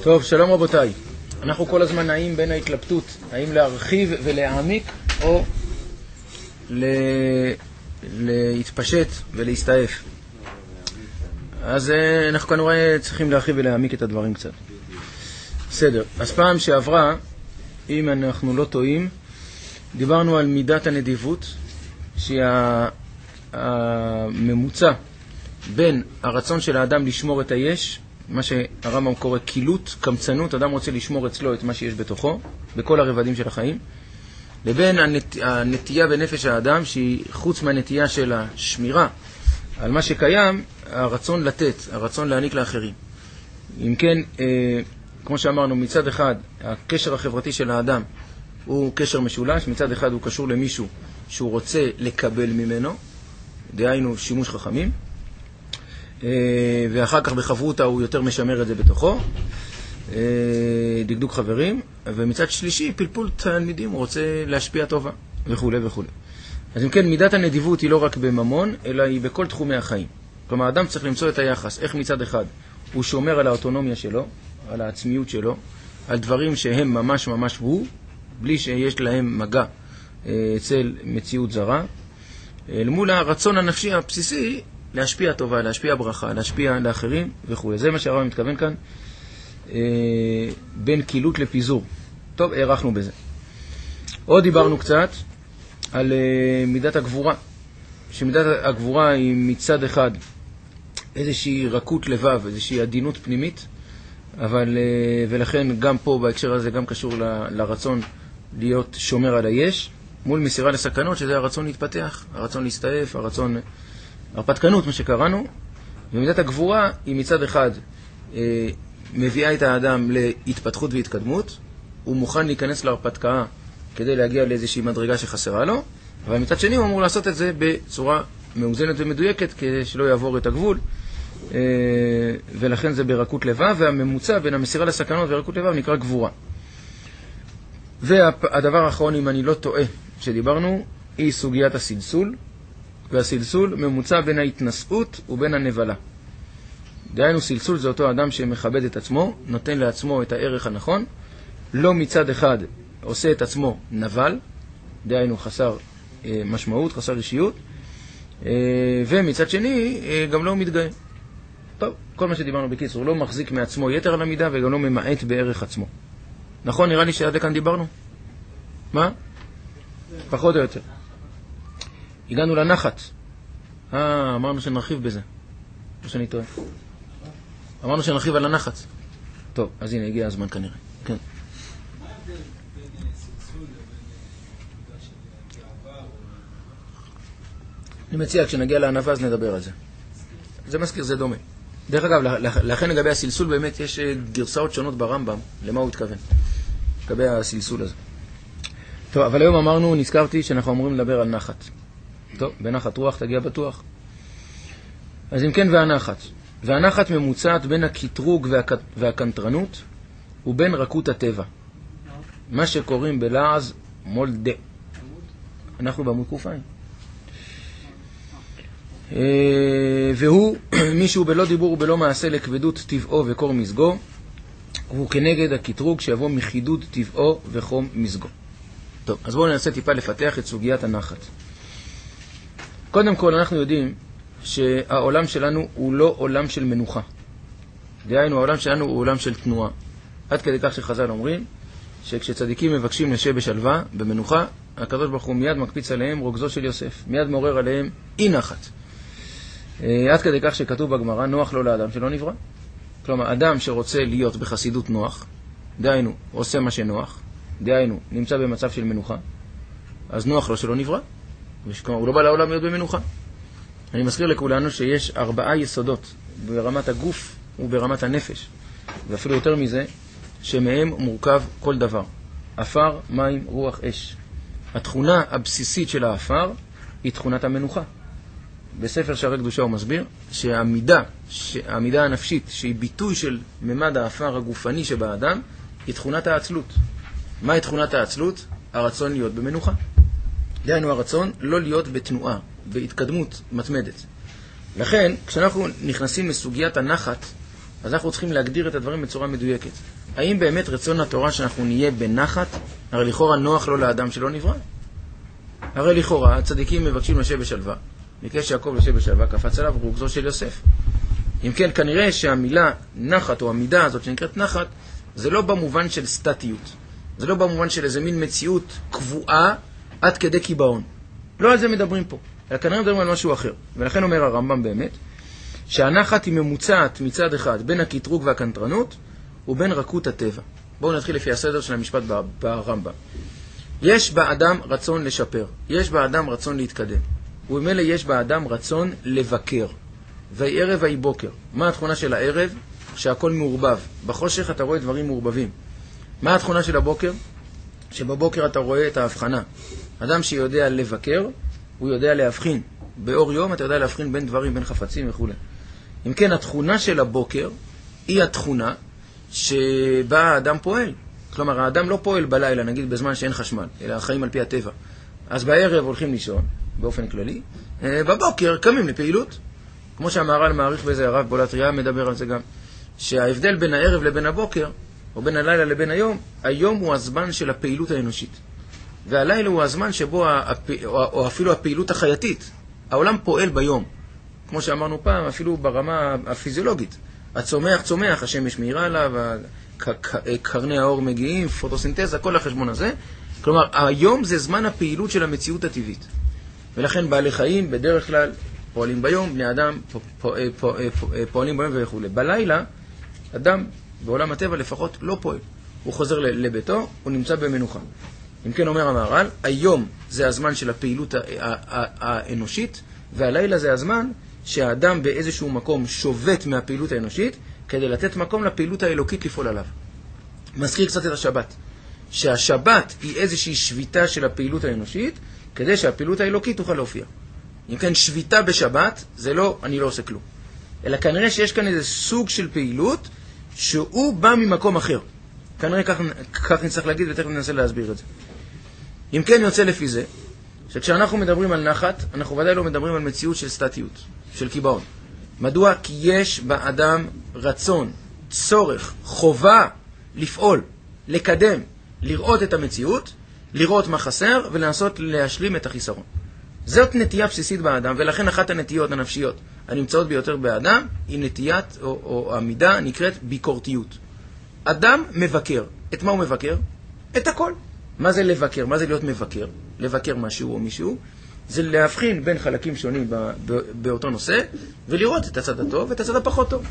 טוב, שלום רבותיי. אנחנו כל הזמן נעים בין ההתלבטות, האם להרחיב ולהעמיק או להתפשט ולהסתעף. אז אנחנו כנראה צריכים להרחיב ולהעמיק את הדברים קצת. בסדר, אז פעם שעברה, אם אנחנו לא טועים, דיברנו על מידת הנדיבות, שהיא הממוצע בין הרצון של האדם לשמור את היש, מה שהרמב"ם קורא קילות, קמצנות, אדם רוצה לשמור אצלו את מה שיש בתוכו, בכל הרבדים של החיים, לבין הנטייה בנפש האדם, שהיא חוץ מהנטייה של השמירה על מה שקיים, הרצון לתת, הרצון להעניק לאחרים. אם כן, כמו שאמרנו, מצד אחד, הקשר החברתי של האדם הוא קשר משולש, מצד אחד הוא קשור למישהו שהוא רוצה לקבל ממנו, דהיינו שימוש חכמים, ואחר כך בחברותה הוא יותר משמר את זה בתוכו, דקדוק חברים, ומצד שלישי פלפול תלמידים, הוא רוצה להשפיע טובה וכו' וכו'. אז אם כן, מידת הנדיבות היא לא רק בממון, אלא היא בכל תחומי החיים. כלומר, האדם צריך למצוא את היחס, איך מצד אחד הוא שומר על האוטונומיה שלו, על העצמיות שלו, על דברים שהם ממש ממש הוא, בלי שיש להם מגע אצל מציאות זרה, למול הרצון הנפשי הבסיסי להשפיע טובה, להשפיע ברכה, להשפיע לאחרים וכו'. זה מה שהרב מתכוון כאן, בין קילות לפיזור. טוב, הערכנו בזה. עוד דיברנו קצת על מידת הגבורה, שמידת הגבורה היא מצד אחד איזושהי רכות לבב, איזושהי עדינות פנימית, אבל ולכן גם פה בהקשר הזה גם קשור לרצון להיות שומר על היש, מול מסירה לסכנות, שזה הרצון להתפתח, הרצון להסתעף, הרצון הרפתקנות, מה שקראנו. ומידת הגבורה היא מצד אחד מביאה את האדם להתפתחות והתקדמות, הוא מוכן להיכנס להרפתקה כדי להגיע לאיזושהי מדרגה שחסרה לו, אבל מצד שני הוא אמור לעשות את זה בצורה מאוזנת ומדויקת כדי שלא יעבור את הגבול, ולכן זה ברכות לבב, והממוצע בין המסירה לסכנות ורכות לבב נקרא גבורה. והדבר האחרון, אם אני לא טועה, שדיברנו, היא סוגיית הסלסול, והסלסול ממוצע בין ההתנשאות ובין הנבלה. דהיינו, סלסול זה אותו אדם שמכבד את עצמו, נותן לעצמו את הערך הנכון, לא מצד אחד עושה את עצמו נבל, דהיינו חסר משמעות, חסר אישיות, ומצד שני גם לא מתגאה. טוב, כל מה שדיברנו בקיצור, לא מחזיק מעצמו יתר על המידה וגם לא ממעט בערך עצמו. נכון, נראה לי שעד לכאן דיברנו? מה? פחות או יותר. הגענו לנחת. אמרנו שנרחיב בזה. לא שאני טועה. אמרנו שנרחיב על הנחת. טוב, אז הנה, הגיע הזמן כנראה. כן. אני מציע, כשנגיע לענווה אז נדבר על זה. זה מזכיר, זה דומה. דרך אגב, לכן לגבי הסלסול באמת יש גרסאות שונות ברמב"ם, למה הוא התכוון, לגבי הסלסול הזה. טוב, אבל היום אמרנו, נזכרתי שאנחנו אמורים לדבר על נחת. טוב, בנחת רוח תגיע בטוח. אז אם כן, והנחת. והנחת ממוצעת בין הקטרוג והקנטרנות ובין רכות הטבע. מה שקוראים בלעז מולדה. אנחנו בעמוד קופיים. והוא מישהו בלא דיבור ובלא מעשה לכבדות טבעו וקור מזגו, הוא כנגד הקטרוג שיבוא מחידוד טבעו וחום מזגו. טוב, אז בואו ננסה טיפה לפתח את סוגיית הנחת. קודם כל אנחנו יודעים שהעולם שלנו הוא לא עולם של מנוחה. דהיינו, העולם שלנו הוא עולם של תנועה. עד כדי כך שחז"ל אומרים שכשצדיקים מבקשים לשבת בשלווה, במנוחה, הקדוש ברוך הוא מיד מקפיץ עליהם רוגזו של יוסף, מיד מעורר עליהם אי נחת. עד כדי כך שכתוב בגמרא, נוח לו לאדם שלא נברא. כלומר, אדם שרוצה להיות בחסידות נוח, דהיינו, עושה מה שנוח, דהיינו, נמצא במצב של מנוחה, אז נוח לו שלא נברא. כלומר, הוא לא בא לעולם להיות במנוחה. אני מזכיר לכולנו שיש 4 יסודות ברמת הגוף וברמת הנפש, ואפילו יותר מזה, שמהם מורכב כל דבר. אפר, מים, רוח, אש. התכונה הבסיסית של האפר היא תכונת המנוחה. בספר שערי קדושה הוא מסביר שהעמידה הנפשית, שהיא ביטוי של ממד האפר הגופני שבאדם, היא תכונת העצלות. מהי תכונת העצלות? הרצון להיות במנוחה. דהיינו הרצון לא להיות בתנועה, בהתקדמות מתמדת. לכן, כשאנחנו נכנסים לסוגיית הנחת, אז אנחנו צריכים להגדיר את הדברים בצורה מדויקת. האם באמת רצון התורה שאנחנו נהיה בנחת? הרי לכאורה נוח לו לאדם שלא נברא. הרי לכאורה הצדיקים מבקשים לשב בשלווה. ביקש יעקב לשב בשלווה, קפץ עליו רוגזו של יוסף. אם כן, כנראה שהמילה נחת, או המידה הזאת שנקראת נחת, זה לא במובן של סטטיות. זה לא במובן של איזה מין מציאות קבועה עד כדי קיבעון. לא על זה מדברים פה, אלא כנראה מדברים על משהו אחר. ולכן אומר הרמב"ם באמת, שהנחת היא ממוצעת מצד אחד בין הקטרוג והקנטרנות, ובין רכות הטבע. בואו נתחיל לפי הסדר של המשפט ברמב"ם. יש באדם רצון לשפר, יש באדם רצון להתקדם, ובמילא יש באדם רצון לבקר. והיא ערב והיא בוקר. מה התכונה של הערב? שהכל מעורבב. בחושך אתה רואה דברים מעורבבים. מה התכונה של הבוקר? שבבוקר אתה רואה את ההבחנה. אדם שיודע לבקר, הוא יודע להבחין. באור יום אתה יודע להבחין בין דברים, בין חפצים וכו'. אם כן, התכונה של הבוקר היא התכונה שבה האדם פועל. כלומר, האדם לא פועל בלילה, נגיד בזמן שאין חשמל, אלא החיים על פי הטבע. אז בערב הולכים לישון, באופן כללי. בבוקר קמים לפעילות. כמו שהמהר"ל מעריך בזה, הרב בולטריה מדבר על זה גם, שההבדל בין הערב לבין הבוקר, או בין הלילה לבין היום, היום הוא הזמן של הפעילות האנושית. והלילה הוא הזמן שבו, או אפילו הפעילות החייתית, העולם פועל ביום. כמו שאמרנו פעם, אפילו ברמה הפיזיולוגית. הצומח צומח, השמש מאירה עליו, קרני האור מגיעים, פוטוסינתזה, כל החשבון הזה. כלומר, היום זה זמן הפעילות של המציאות הטבעית. ולכן בעלי חיים בדרך כלל פועלים ביום, בני אדם פועלים ביום וכו'. בלילה, אדם בעולם הטבע לפחות לא פועל. הוא חוזר לביתו, הוא נמצא במנוחה. אם כן אומר המהר"ל, היום זה הזמן של הפעילות האנושית, והלילה זה הזמן שהאדם באיזשהו מקום שובת מהפעילות האנושית, כדי לתת מקום לפעילות האלוקית לפעול עליו. מזכיר קצת את השבת. שהשבת היא איזושהי שביתה של הפעילות האנושית, כדי שהפעילות האלוקית תוכל להופיע. אם כן, שביתה בשבת, זה לא, אני לא עושה כלום. אלא כנראה שיש כאן איזה סוג של פעילות, שהוא בא ממקום אחר. כנראה כך נצטרך להגיד, ותכף ננסה להסביר את זה. אם כן, יוצא לפי זה, שכשאנחנו מדברים על נחת, אנחנו ודאי לא מדברים על מציאות של סטטיות, של קיבעון. מדוע? כי יש באדם רצון, צורך, חובה לפעול, לקדם, לראות את המציאות, לראות מה חסר, ולנסות להשלים את החיסרון. זאת נטייה בסיסית באדם, ולכן אחת הנטיות הנפשיות הנמצאות ביותר באדם, היא נטיית, או המידה נקראת ביקורתיות. אדם מבקר. את מה הוא מבקר? את הכל. מה זה לבקר? מה זה להיות מבקר? לבקר משהו או מישהו, זה להבחין בין חלקים שונים באותו נושא, ולראות את הצד הטוב ואת הצד הפחות טוב.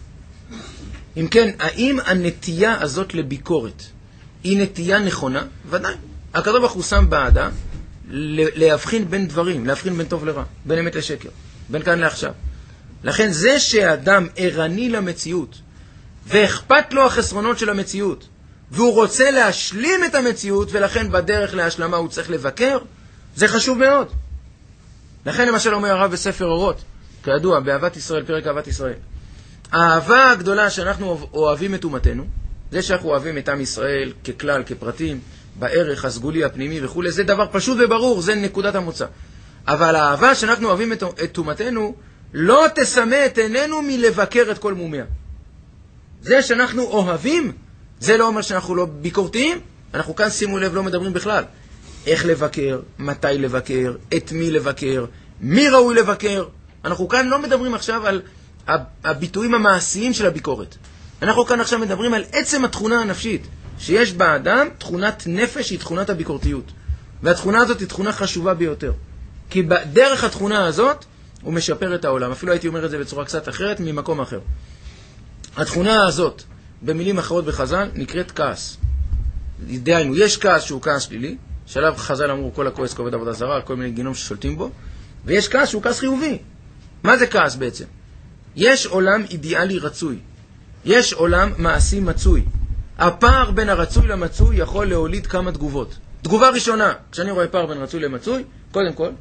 אם כן, האם הנטייה הזאת לביקורת היא נטייה נכונה? ודאי. הקדוש ברוך הוא שם באדם להבחין בין דברים, להבחין בין טוב לרע, בין אמת לשקר, בין כאן לעכשיו. לכן זה שהאדם ערני למציאות, ואכפת לו החסרונות של המציאות, והוא רוצה להשלים את המציאות, ולכן בדרך להשלמה הוא צריך לבקר, זה חשוב מאוד. לכן למשל אומר הרב בספר אורות, כידוע, באהבת ישראל, פרק אהבת ישראל. האהבה הגדולה שאנחנו אוהבים את אומתנו, זה שאנחנו אוהבים את עם ישראל ככלל, כפרטים, בערך הסגולי הפנימי וכו', זה דבר פשוט וברור, זה נקודת המוצא. אבל האהבה שאנחנו אוהבים את אומתנו, לא תסמא את עינינו מלבקר את כל מומיה. זה שאנחנו אוהבים, זה לא אומר שאנחנו לא ביקורתיים. אנחנו כאן, שימו לב, לא מדברים בכלל. איך לבקר, מתי לבקר, את מי לבקר, מי ראוי לבקר. אנחנו כאן לא מדברים עכשיו על הביטויים המעשיים של הביקורת. אנחנו כאן עכשיו מדברים על עצם התכונה הנפשית, שיש באדם תכונת נפש, היא תכונת הביקורתיות. והתכונה הזאת היא תכונה חשובה ביותר. כי בדרך התכונה הזאת הוא משפר את העולם. אפילו הייתי אומר את זה בצורה קצת אחרת, ממקום אחר. התכונה הזאת, במילים אחרות בחז"ל, נקראת כעס. דהיינו, יש כעס שהוא כעס שלילי, שעליו חז"ל אמרו כל הכועס כובד עבודה זרה, כל מיני גינות ששולטים בו, ויש כעס שהוא כעס חיובי. מה זה כעס בעצם? יש עולם אידיאלי רצוי. יש עולם מעשי מצוי. הפער בין הרצוי למצוי יכול להוליד כמה תגובות. תגובה ראשונה, כשאני רואה פער בין רצוי למצוי, קודם כל,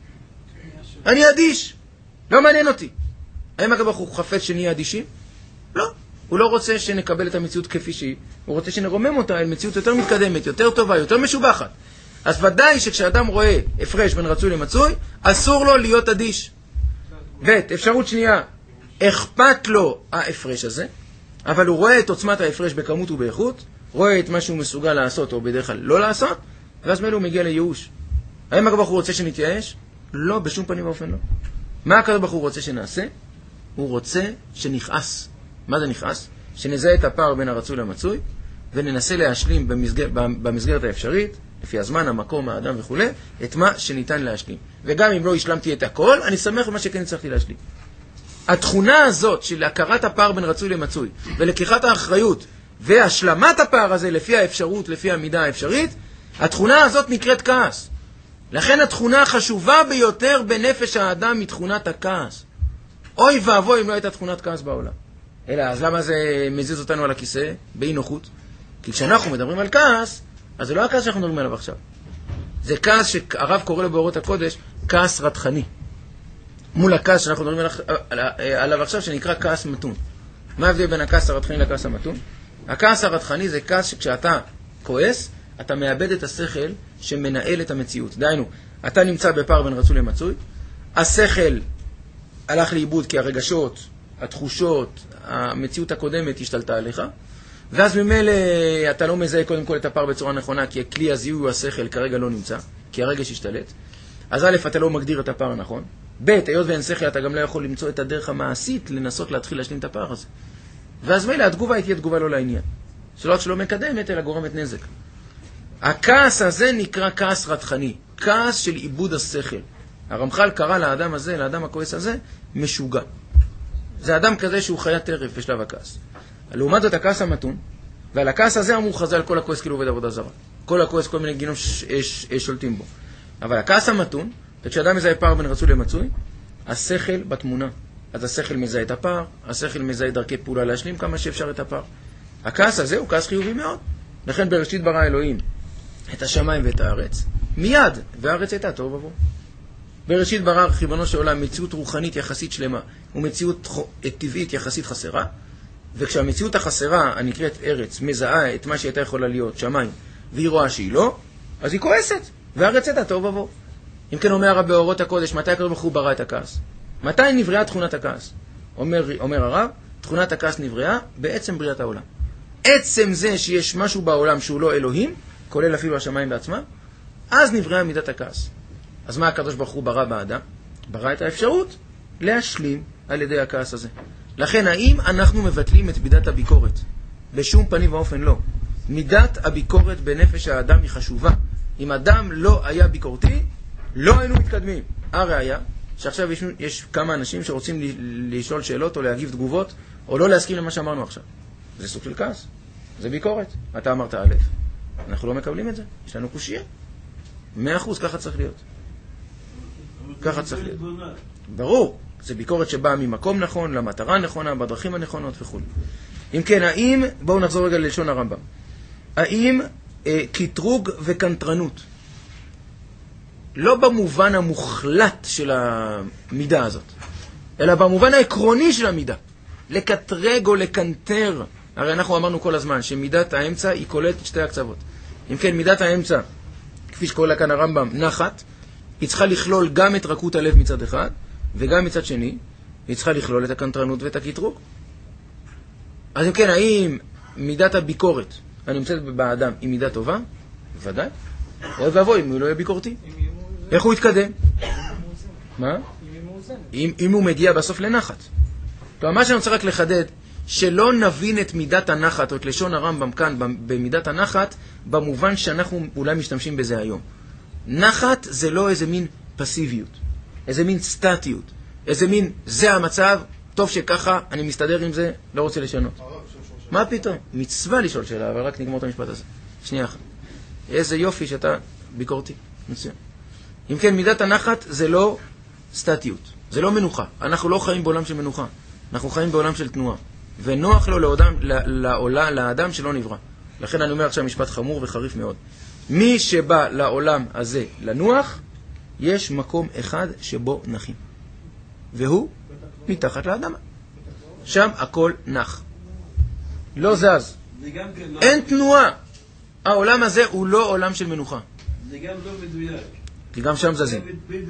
אני אדיש. לא מעניין אותי. האם הקדוש ברוך הוא חפץ שנהיה אדישים? לא. הוא לא רוצה שנקבל את המציאות כפי שהיא. הוא רוצה שנרומם אותה אל מציאות יותר מתקדמת, יותר טובה, יותר משובחת. אז ודאי שכשאדם רואה הפרש בין רצוי למצוי, אסור לו להיות אדיש. אפשרות שנייה, אכפת לו ההפרש הזה. אבל הוא רואה את עוצמת ההפרש בכמות ובאיכות, רואה את מה שהוא מסוגל לעשות או בדרך כלל לא לעשות, ואז מילא הוא מגיע לייאוש. האם הקדוש ברוך הוא רוצה שנתייאש? לא, בשום פנים ואופן לא. מה הקדוש ברוך הוא רוצה שנעשה? הוא רוצה שנכעס. מה זה נכעס? שנזהה את הפער בין הרצוי למצוי, וננסה להשלים במסגרת האפשרית, לפי הזמן, המקום, האדם וכו', את מה שניתן להשלים. וגם אם לא השלמתי את הכל, אני שמח במה שכן הצלחתי להשלים. התכונה הזאת של הכרת הפער בין רצוי למצוי, ולקיחת האחריות, והשלמת הפער הזה לפי האפשרות, לפי המידה האפשרית, התכונה הזאת נקראת כעס. לכן התכונה החשובה ביותר בנפש האדם היא תכונת הכעס. אוי ואבוי אם לא הייתה תכונת כעס בעולם. אלא, אז למה זה מזיז אותנו על הכיסא? באי נוחות. כי כשאנחנו מדברים על כעס, אז זה לא הכעס שאנחנו מדברים עליו עכשיו. זה כעס שהרב קורא לו באורות הקודש, כעס רתחני. מול הכעס שאנחנו מדברים עליו עכשיו, שנקרא כעס מתון. מה ההבדל בין הכעס הרתחני לכעס המתון? הכעס הרתחני זה כעס שכשאתה כועס, אתה מאבד את השכל שמנהל את המציאות. דהיינו, אתה נמצא בפער בין רצוי למצוי, השכל הלך לאיבוד כי הרגשות, התחושות, המציאות הקודמת השתלטה עליך, ואז ממילא אתה לא מזהה קודם כל את הפער בצורה נכונה, כי הכלי הזיהוי השכל כרגע לא נמצא, כי הרגש השתלט. אז א', אתה לא מגדיר את הפער הנכון. ב', היות ואין שכל, אתה גם לא יכול למצוא את הדרך המעשית לנסות להתחיל להשלים את הפער הזה. ואז מילא, התגובה היא תהיה תגובה לא לעניין. שלא מקדמת, אלא גורמת נזק. הכעס הזה נקרא כעס רתחני, כעס של איבוד השכל. הרמח"ל קרא לאדם הזה, לאדם הכועס הזה, משוגע. זה אדם כזה שהוא חיית טרף בשלב הכעס. לעומת זאת הכעס המתון, ועל הכעס הזה אמרו חז"ל כל הכועס כאילו עובד עבודה זרה. כל הכועס כל מיני גינות שולטים בו. אבל הכעס המתון, כשאדם מזהה פער בין רצוי למצוי, השכל בתמונה. אז השכל מזהה את הפער, השכל מזהה דרכי פעולה להשלים כמה שאפשר את הפער. הכעס הזה הוא כעס חיובי מאוד. לכן בראשית ברא אלוהים את השמיים ואת הארץ, מיד, והארץ הייתה תוהו ובוהו. בראשית ברא ריבונו של עולם מציאות רוחנית יחסית שלמה, ומציאות טבעית יחסית חסרה, וכשהמציאות החסרה, הנקראת ארץ, מזהה את מה שהייתה יכולה להיות, שמיים, והיא רואה שהיא לא, אז היא כועסת, והארץ הייתה תוהו ובוהו. אם כן אומר הרב באורות הקודש, מתי הקדוש ברוך הוא ברא את הכעס? מתי נבראה תכונת הכעס? אומר הרב, תכונת הכעס נבראה בעצם בריאת העולם. עצם זה שיש משהו בעולם שהוא לא אלוהים, כולל אפילו השמיים בעצמם, אז נבראה מידת הכעס. אז מה הקדוש ברוך הוא ברא באדם? ברא את האפשרות להשלים על ידי הכעס הזה. לכן, האם אנחנו מבטלים את מידת הביקורת? בשום פנים ואופן לא. מידת הביקורת בנפש האדם היא חשובה. אם אדם לא היה ביקורתי, לא היינו מתקדמים. הראיה, שעכשיו יש כמה אנשים שרוצים לשאול שאלות או להגיב תגובות, או לא להסכים למה שאמרנו עכשיו. זה סוג של כעס. זה ביקורת. אתה אמרת א', אנחנו לא מקבלים את זה. יש לנו קושיה. 100% ככה צריך להיות. ככה צריך להיות. ברור. זה ביקורת שבאה ממקום נכון, למטרה נכונה, בדרכים הנכונות וכו'. אם כן, האם, בואו נחזור רגע ללשון הרמב"ם. האם קטרוג וקנטרנות, לא במובן המוחלט של המידה הזאת, אלא במובן העקרוני של המידה, לקטרג או לקנטר, הרי אנחנו אמרנו כל הזמן שמידת האמצע היא כוללת את שתי הקצוות. אם כן, מידת האמצע, כפי שקורא כאן הרמב"ם, נחת, היא צריכה לכלול גם את רכות הלב מצד אחד, וגם מצד שני, היא צריכה לכלול את הקנטרנות ואת הקטרוג. אז אם כן, האם מידת הביקורת הנמצאת באדם היא מידה טובה? ודאי. אוי ואבוי, אם הוא לא יהיה ביקורתי. איך הוא יתקדם? מה? אם הוא מגיע בסוף לנחת. כלומר, מה שאני רוצה רק לחדד, שלא נבין את מידת הנחת, או את לשון הרמב"ם כאן במידת הנחת, במובן שאנחנו אולי משתמשים בזה היום. נחת זה לא איזה מין פסיביות, איזה מין סטטיות, איזה מין, זה המצב, טוב שככה, אני מסתדר עם זה, לא רוצה לשנות. מה פתאום? מצווה לשאול שאלה, אבל רק נגמור את המשפט הזה. שנייה אחת. איזה יופי שאתה ביקורתי. מצוין. אם כן, מידת הנחת זה לא סטטיות, זה לא מנוחה. אנחנו לא חיים בעולם של מנוחה, אנחנו חיים בעולם של תנועה. ונוח לו לאדם שלא נברא. לכן אני אומר עכשיו משפט חמור וחריף מאוד. מי שבא לעולם הזה לנוח, יש מקום אחד שבו נחים. והוא מתחת לאדמה. שם הכל נח. לא זז. אין תנועה. העולם הזה הוא לא עולם של מנוחה. זה גם לא מדויק. כי גם שם זזים.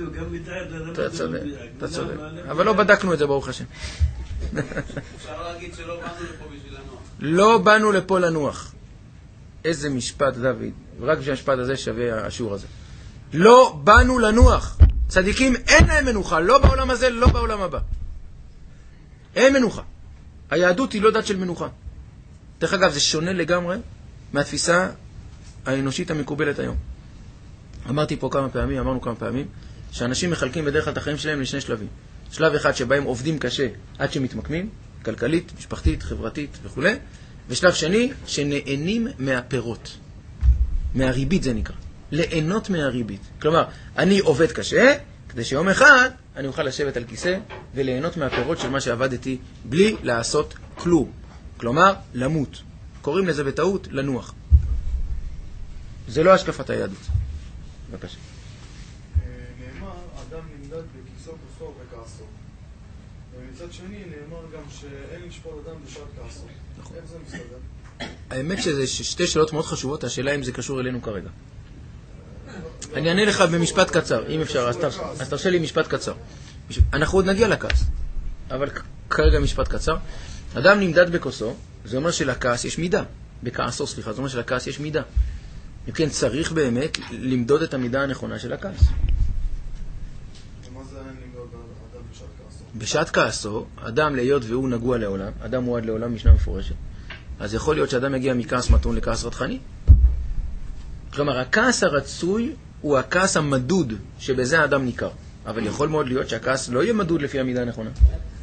אתה צודק. אבל לא בדקנו את זה ברוך השם. אפשר להגיד שלא באנו לפה בשביל לא באנו לפה לנוח. איזה משפט, דוד. רק בשביל המשפט הזה שווה השיעור הזה. לא באנו לנוח. צדיקים אין להם מנוחה, לא בעולם הזה, לא בעולם הבא. אין מנוחה. היהדות היא לא דת של מנוחה. דרך אגב, זה שונה לגמרי מהתפיסה האנושית המקובלת היום. אמרנו כמה פעמים, שאנשים מחלקים בדרך כלל את החיים שלהם לשני שלבים. שלב אחד שבהם עובדים קשה עד שמתמקמים, כלכלית, משפחתית, חברתית וכו'. ושלב שני, שנהנים מהפירות. מהריבית זה נקרא. ליהנות מהריבית. כלומר, אני עובד קשה, כדי שיום אחד אני אוכל לשבת על כיסא וליהנות מהפירות של מה שעבדתי בלי לעשות כלום. כלומר, למות. קוראים לזה בטעות לנוח. זה לא השקפת היהדות. בבקשה. נאמר, אדם נמדד בכיסו, כוחו וכעסו. ומצד שני נאמר גם שאין לשפוט אדם בשעת כעסו. איך זה מסתדר? האמת שזה שתי שאלות מאוד חשובות, השאלה אם זה קשור אלינו כרגע. אני אענה לך במשפט קצר, אם אפשר, אז תרשה לי משפט קצר. אנחנו עוד נגיע לכעס, אבל כרגע משפט קצר. אדם נמדד בכוסו, זה אומר שלכעס יש מידה. בכעסו, סליחה, זה אומר שלכעס יש מידה. אם כן, צריך באמת למדוד את המידה הנכונה של הכעס. ומה זה למדוד אדם בשעת כעסו? בשעת כעסו, אדם להיות והוא נגוע לעולם, אדם מועד לעולם משנה מפורשת. אז יכול להיות שאדם יגיע מכעס מתון לכעס רתחני. כלומר, הכעס הרצוי הוא הכעס המדוד שבזה האדם ניכר. אבל יכול מאוד להיות שהכעס לא יהיה מדוד לפי המידה הנכונה.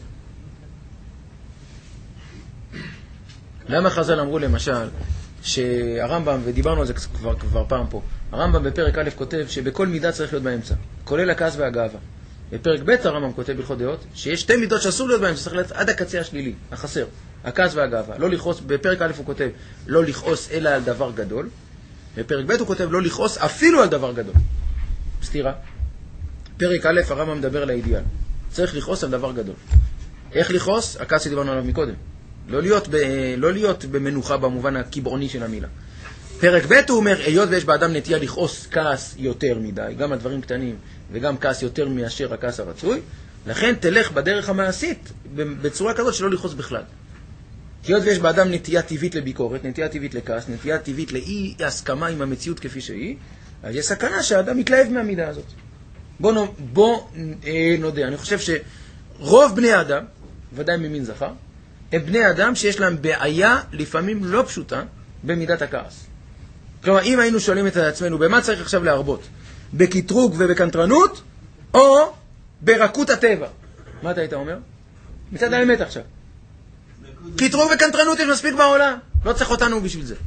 למה חז"ל אמרו למשל שהרמב"ם, ודיברנו על זה כבר פעם פה, הרמב"ם בפרק א' כותב שבכל מידה צריך להיות באמצע, כולל הכעס והגאווה. בפרק ב' הרמב"ם כותב בהלכות דעות שיש שתי מידות שאסור להיות באמצע, צריך להיות עד הקצה השלילי, החסר, הכעס והגאווה. לא לכעוס, בפרק א' הוא כותב לא לכעוס אלא על דבר גדול, בפרק ב' הוא כותב לא לכעוס אפילו על דבר גדול. סתירה. פרק א' הרמב"ם מדבר על האידיאל, צריך לכעוס על דבר גדול. איך לכעוס? הכעס שדיברנו עליו מקודם. לא להיות במנוחה במובן הקיבעוני של המילה. פרק ב' הוא אומר, היות ויש באדם נטייה לכעוס כעס יותר מדי, גם על דברים קטנים וגם כעס יותר מאשר הכעס הרצוי, לכן תלך בדרך המעשית בצורה כזאת שלא לכעוס בכלל. היות ויש באדם נטייה טבעית לביקורת, נטייה טבעית לכעס, נטייה טבעית לאי הסכמה עם המציאות כפי שהיא, אז יש סכנה שהאדם מתלהב מהמידה הזאת. בוא נודה, אני חושב שרוב בני האדם, ודאי ממין זכר, הם בני אדם שיש להם בעיה לפעמים לא פשוטה במידת הכעס. כלומר, אם היינו שואלים את עצמנו, במה צריך עכשיו להרבות? בקטרוג ובקנטרנות, או ברכות הטבע? מה אתה היית אומר? מצד האמת עכשיו. קטרוג וקנטרנות יש מספיק בעולם, לא צריך אותנו בשביל זה.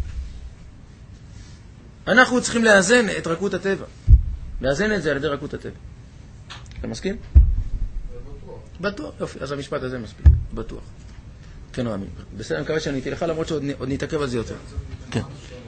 אנחנו צריכים לאזן את רכות הטבע. לאזן את זה על ידי רכות הטבע. אתה מסכים? בטוח. יופי, אז המשפט הזה מספיק. בטוח. כן, רמי. בסדר, אני מקווה שאני איתי לך, למרות שעוד נתעכב על זה יותר. כן.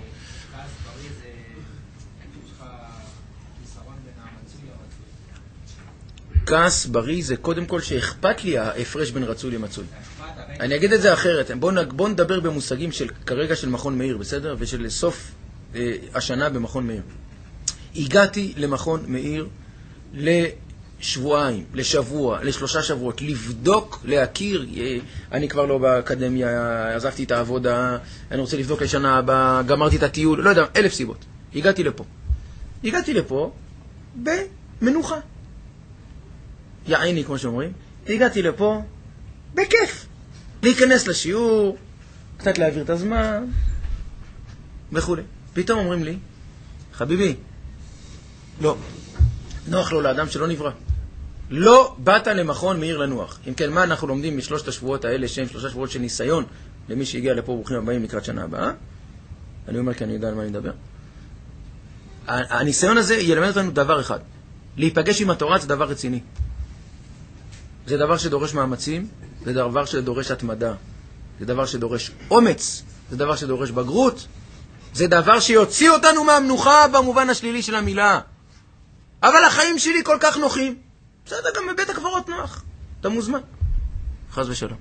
כעס בריא זה קודם כל שאכפת לי ההפרש בין רצוי למצוי. אני אגיד את זה אחרת. בוא נדבר במושגים של כרגע של מכון מאיר, בסדר? ושל סוף השנה במכון מאיר. הגעתי למכון מאיר לשבועיים, לשבוע, לשלושה שבועות, לבדוק, להכיר. אני כבר לא באקדמיה, עזבתי את העבודה, אני רוצה לבדוק לשנה הבאה, גמרתי את הטיול, לא יודע, 1000 סיבות. הגעתי לפה במנוחה. יעני, כמו שאומרים. הגעתי לפה בכיף. להיכנס לשיעור, קצת להעביר את הזמן, וכו'. פתאום אומרים לי, חביבי, לא, נוח לו לאדם שלא נברא. לא באת למכון מאיר לנוח. אם כן, מה אנחנו לומדים בשלושת השבועות האלה, שהם 3 שבועות של ניסיון, למי שהגיע לפה ברוכים הבאים לקראת שנה הבאה? אני אומר כי אני יודע על מה אני מדבר. הניסיון הזה ילמד אותנו דבר אחד. להיפגש עם התורה זה דבר רציני. זה דבר שדורש מאמצים, זה דבר שדורש התמדה, זה דבר שדורש אומץ, זה דבר שדורש בגרות, זה דבר שיוציא אותנו מהמנוחה במובן השלילי של המילה. אבל החיים שלי כל כך נוחים. בסדר, גם בבית הקברות נוח. אתה מוזמן. חס ושלום.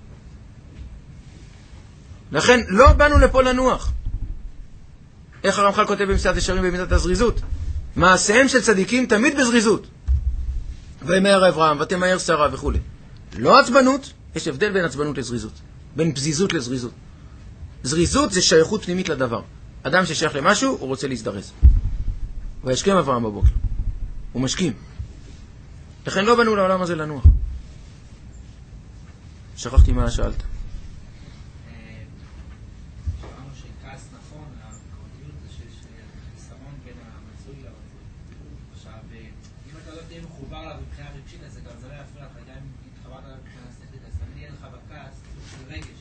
לכן לא באנו לפה לנוח. איך הרמח"ל כותב במסילת ישרים במידת הזריזות? מעשיהם של צדיקים תמיד בזריזות. וימהר אברהם ותמהר שרה וכו'. לא עצבנות, יש הבדל בין עצבנות לזריזות. בין פזיזות לזריזות. זריזות זה שייכות פנימית לדבר. אדם ששייך למשהו, הוא רוצה להזדרז. וישכם אברהם בבוקר. הוא משכים. לכן לא בנו לעולם הזה לנוח. שכחתי מה שאלת. שאמרנו שכעס נכון, הקורדיות זה שיש חיסרון בין המצוי למצוי. עכשיו, אם אתה לא תהיה מחובר לה מבחינה רגשית, אז זה גם זה לא יפריע לך, גם אם התחברת לה מבחינה שכלית, אז תמיד יהיה לך בכעס סוג של רגש.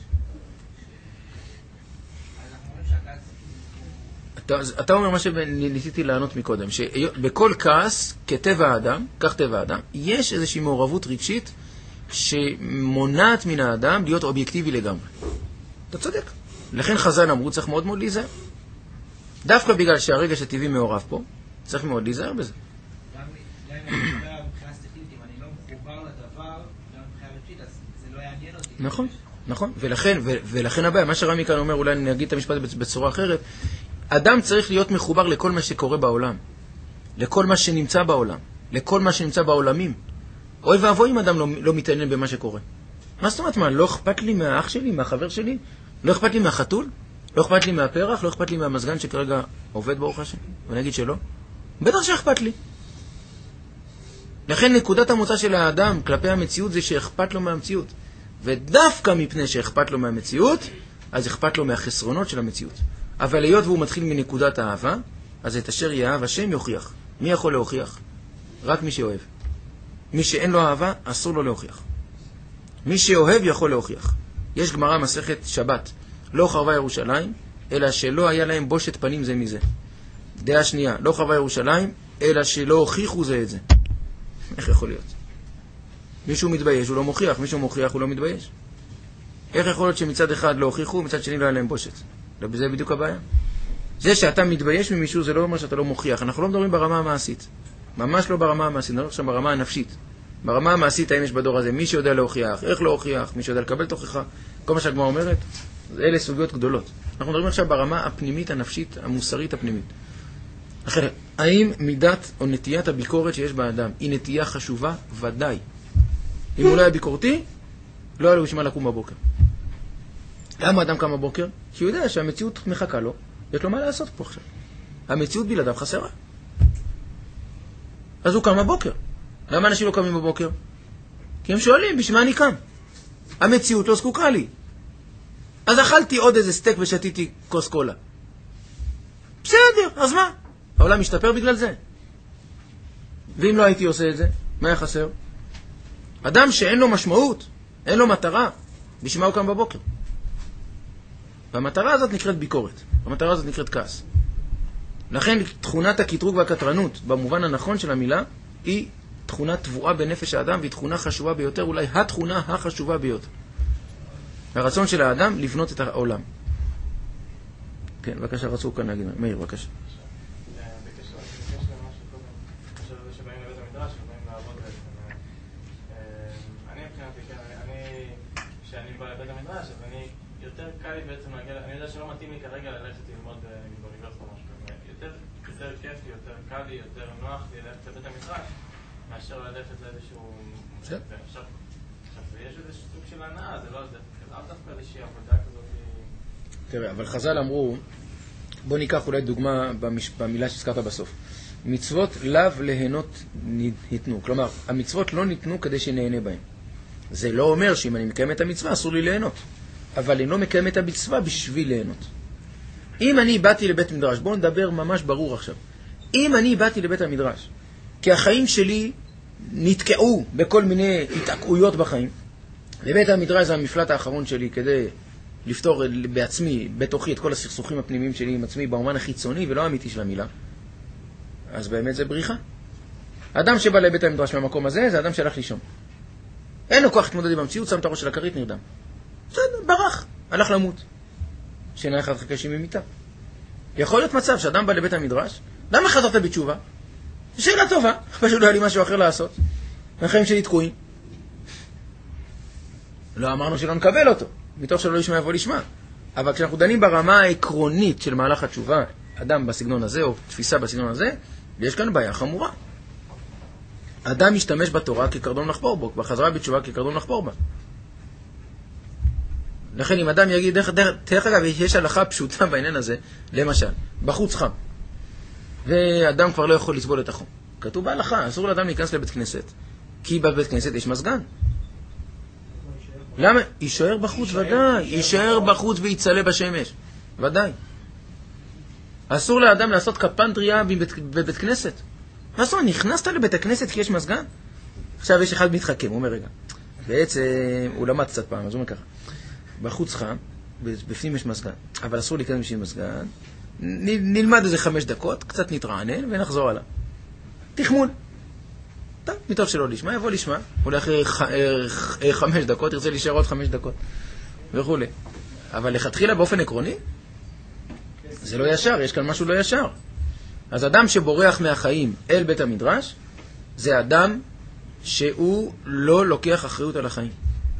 אנחנו אומרים שהכעס... אתה אומר מה שניסיתי לענות מקודם, שבכל כעס, כטבע האדם, כך טבע האדם, יש איזושהי מעורבות רגשית שמונעת מן האדם להיות אובייקטיבי לגמרי. אתה צודק. לכן חז"ל אמרו, צריך מאוד מאוד להיזהר. דווקא בגלל שהרגש הטבעי מעורב פה, צריך מאוד להיזהר בזה. גם אם אני מדבר מבחינה שכלית, אם אני לא מחובר לדבר, גם מבחינה רגשית, אז זה לא יעניין אותי. נכון, נכון. ולכן הבעיה, מה שרמי כאן אומר, אולי אני אגיד את המשפט בצורה אחרת, אדם צריך להיות מחובר לכל מה שקורה בעולם, לכל מה שנמצא בעולם, לכל מה שנמצא בעולמים. אוי ואבוי אם אדם לא מתעניין במה שקורה. מה זאת אומרת? מה, לא אכפת לי מהאח שלי, מהחבר שלי? לא אכפת לי מהחתול? לא אכפת לי מהפרח? לא אכפת לי מהמזגן שכרגע עובד ברוך השם? ואני אגיד שלא? בטח שאכפת לי. לכן נקודת המוצא של האדם כלפי המציאות זה שאכפת לו מהמציאות. ודווקא מפני שאכפת לו מהמציאות, אז אכפת לו מהחסרונות של המציאות. אבל היות והוא מתחיל מנקודת האהבה, אז את אשר יאהב השם יוכיח. מי יכול להוכיח? רק מי שאוהב. מי שאין לו אהבה, אסור לו להוכיח. מי שאוהב יכול להוכיח. יש גמרא מסכת שבת, לא חרבה ירושלים, אלא שלא היה להם בושת פנים זה מזה. דעה שנייה, לא חרבה ירושלים, אלא שלא הוכיחו זה את זה. איך יכול להיות? מישהו מתבייש, הוא לא מוכיח, מישהו מוכיח, הוא לא מתבייש. איך יכול להיות שמצד אחד לא הוכיחו, מצד שני לא היה להם בושת? זה בדיוק הבעיה. זה שאתה מתבייש ממישהו, זה לא אומר שאתה לא מוכיח. אנחנו לא מדברים ברמה המעשית. ממש לא ברמה המעשית, נדבר עכשיו ברמה הנפשית. ברמה המעשית, האם יש בדור הזה מי שיודע להוכיח, איך להוכיח, מי שיודע לקבל תוכחה, כל מה שהגמרא אומרת, אלה סוגיות גדולות. אנחנו מדברים עכשיו ברמה הפנימית, הנפשית, המוסרית הפנימית. אחרי, האם מידת או נטיית הביקורת שיש באדם היא נטייה חשובה? ודאי. אם הוא לא היה ביקורתי, לא היה לו בשביל מה לקום בבוקר. למה אדם קם בבוקר? כי הוא יודע שהמציאות מחכה לו, יש לו מה לעשות פה עכשיו. המציאות בלעדיו חסרה. אז הוא קם בבוקר. למה אנשים לא קמים בבוקר? כי הם שואלים, בשביל מה אני קם? המציאות לא זקוקה לי. אז אכלתי עוד איזה סטייק ושתיתי כוס קולה. בסדר, אז מה? העולם משתפר בגלל זה. ואם לא הייתי עושה את זה, מה היה חסר? אדם שאין לו משמעות, אין לו מטרה, בשביל מה הוא קם בבוקר? והמטרה הזאת נקראת ביקורת. המטרה הזאת נקראת כעס. לכן תכונת הקטרוג והקטרנות, במובן הנכון של המילה, היא תכונה תבואה בנפש האדם, והיא תכונה חשובה ביותר, אולי התכונה החשובה ביותר. הרצון של האדם לבנות את העולם. כן, בבקשה, רצו כאן להגיד. מאיר, בבקשה. בקשר למשהו קודם, בקשר לזה שבאים לבית המדרש ובאים לעבוד בעצם. אני מבחינתי, כשאני בא לבית המדרש, אז יותר קל לי בעצם להגיע, אני יודע שלא מתאים לי כרגע ללכת ללמוד באוניברסיטה או משהו. יותר כיף לי, יותר קל לי, יותר נוח לי ללכת לבית המדרש, מאשר ללכת לאיזשהו... עכשיו, יש איזה סוג של הנאה, זה לא זה. אל דווקא איזושהי עבודה כזאת. תראה, אבל חז"ל אמרו, בוא ניקח אולי דוגמה במילה שהזכרת בסוף. מצוות לאו ליהנות ניתנו. כלומר, המצוות לא ניתנו כדי שנהנה בהן. זה לא אומר שאם אני מקיים את המצווה, אסור לי ליהנות. אבל אני לא מקיים את המצווה בשביל ליהנות. אם אני באתי לבית המדרש, בואו נדבר ממש ברור עכשיו. אם אני באתי לבית המדרש, כי החיים שלי נתקעו בכל מיני התעקעויות בחיים, לבית המדרש זה המפלט האחרון שלי כדי לפתור בעצמי, בתוכי, את כל הסכסוכים הפנימיים שלי עם עצמי, באומן החיצוני ולא האמיתי של המילה, אז באמת זה בריחה. האדם שבא לבית המדרש מהמקום הזה, זה האדם שהלך לישון. אין לו כוח להתמודד עם המציאות, שם את הראש של הכרית, נרדם. בסדר, ברח, הלך למות. שינה אחד חכה ממיטה. יכול להיות מצב שאדם בא לבית המדרש, למה חזרת בתשובה? שאלה טובה, פשוט לא היה לי משהו אחר לעשות. החיים שלי תקועים. לא אמרנו שלא נקבל אותו, מתוך שלא ישמע יבוא לשמע. אבל כשאנחנו דנים ברמה העקרונית של מהלך התשובה, אדם בסגנון הזה או תפיסה בסגנון הזה, יש כאן בעיה חמורה. אדם משתמש בתורה כקרדום לחפור בו, בחזרה בתשובה כקרדום לחפור בה. לכן אם אדם יגיד, דרך אגב, יש הלכה פשוטה בעניין הזה, למשל, בחוץ חם, ואדם כבר לא יכול לסבול את החום. כתוב בהלכה, אסור לאדם להיכנס לבית כנסת, כי בבית כנסת יש מזגן. למה? יישאר בחוץ, ודאי. יישאר בחוץ ויצלה בשמש. ודאי. אסור לאדם לעשות קפנדריה בבית כנסת. אסור, נכנסת לבית הכנסת כי יש מזגן? עכשיו יש אחד מתחכם, הוא אומר רגע. בעצם הוא למד קצת פעם, אז הוא אומר ככה. בחוץ חם, בפנים יש מזגן. אבל אסור להיכנס בשביל מזגן. נלמד איזה 5 דקות, קצת נתרענן ונחזור עליו. תחמול. טוב, מתוך שלא לשמה, יבוא לשמה. אולי אחרי 5 דקות, ירצה להישאר עוד 5 דקות. וכו'. אבל לכתחילה באופן עקרוני, זה לא ישר, יש כאן משהו לא ישר. אז אדם שבורח מהחיים אל בית המדרש, זה אדם שהוא לא לוקח אחריות על החיים.